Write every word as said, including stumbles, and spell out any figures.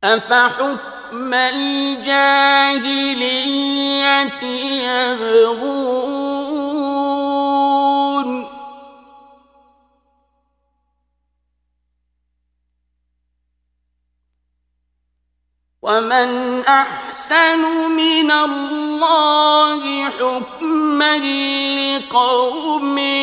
أفحكم الجاهلية يبغون ومن أحسن من الله حكما لقوم